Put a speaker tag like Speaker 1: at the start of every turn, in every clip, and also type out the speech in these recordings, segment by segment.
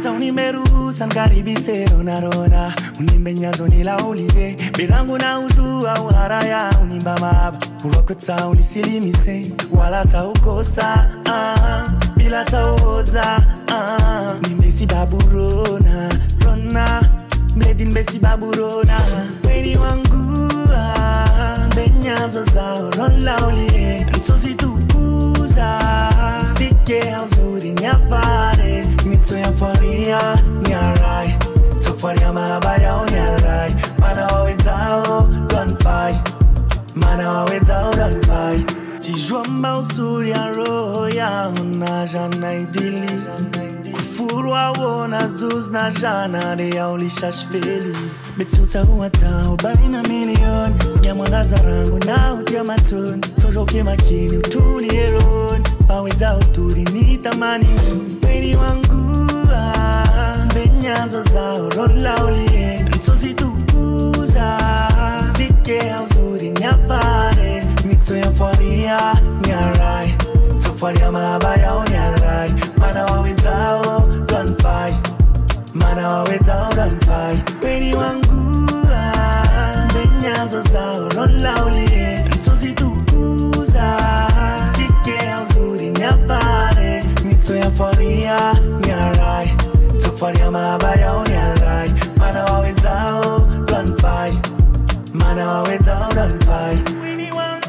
Speaker 1: Tauni meru sangaribi rona rona unimbe nyanzo nilaulie birangu na ujua uharaya unimba maba uroko tauni silimise wala taukosa bila tauhoza nimbesi baburona rona mledin besi baburona weni wangu benyanzo zao ronlaulie ntozi tukuza sike hauzuri nyavare mito ya faria nyarai so faria mabaya nyarai mana wawezao run fight mana wawezao run fight tijwamba usuri ya roho ya unajana idili kufurwa wona zuz na jana de ya ulisha shfeli beti utahuwa tao baina milioni sikia mwangaza rangu na utia matoni sojoke makini utulie roni waweza uturi ni tamani weni wangu benyanzo zao rola ulie ntozi tukuza sike hauzuri nyavare mito ya faria nyarai so faria mabaya nyarai mana wawezao run fight mana wawezao run fight weni wangu benyanzo zao rola ulie ntozi tukuza sike hauzuri nyavare mito ya faria nyarai so faria mabaya nyarai mana wawezao run fight mana wawezao run fight weni wangu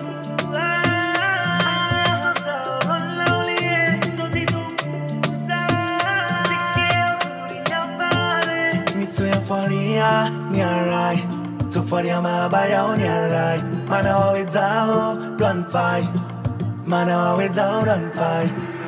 Speaker 1: mito ya faria nyarai so faria mabaya nyarai mana wawezao run fight mana wawezao run fight